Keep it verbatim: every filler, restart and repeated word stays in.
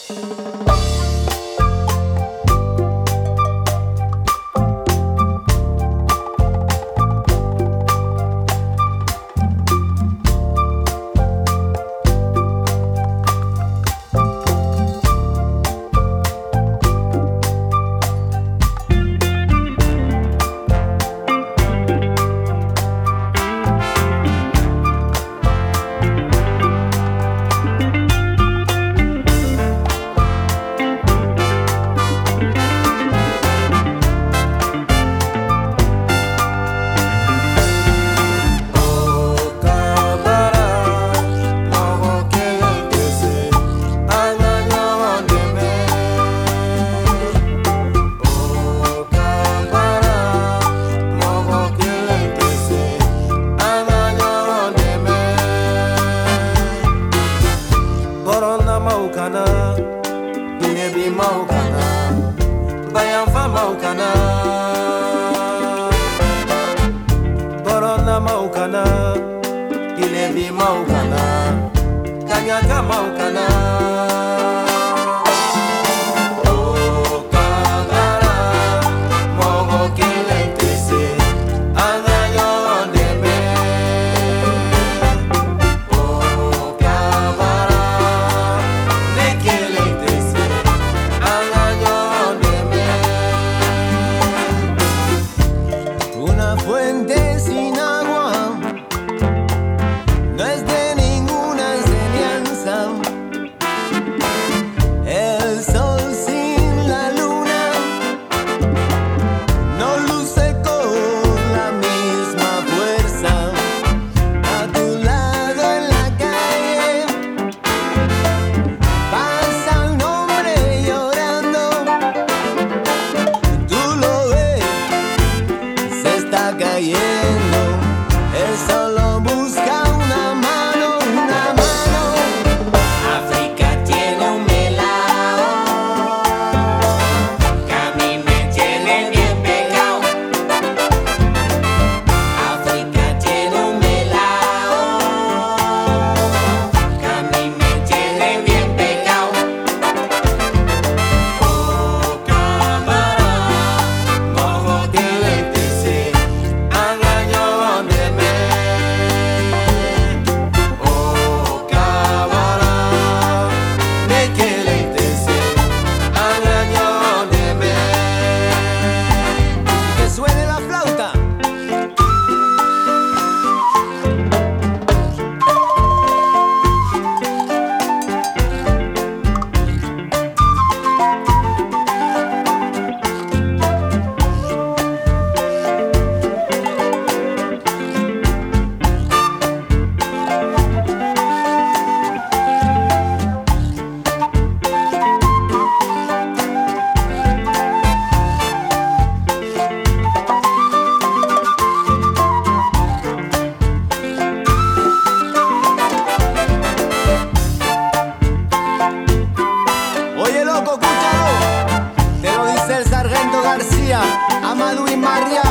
Maukana, Binebi Maukana, Bayanfa Maukana, Borona Maukana, Binebi Maukana, Kanyaka Maukana. Fuente sin agua no es de ninguna enseñanza. El sol sin la luna no luce con la misma fuerza. A tu lado en la calle pasa el nombre llorando. Tú lo ves, se está cayendo. Él solo busca una mano, una mano. África tiene un melao que a mí me tiene bien pegado. África tiene un melao que a mí me tiene bien pegado. Oh, cámara, mojo que le dice. Oye, loco, escúchalo. Te lo dice el sargento García, Amadou y María.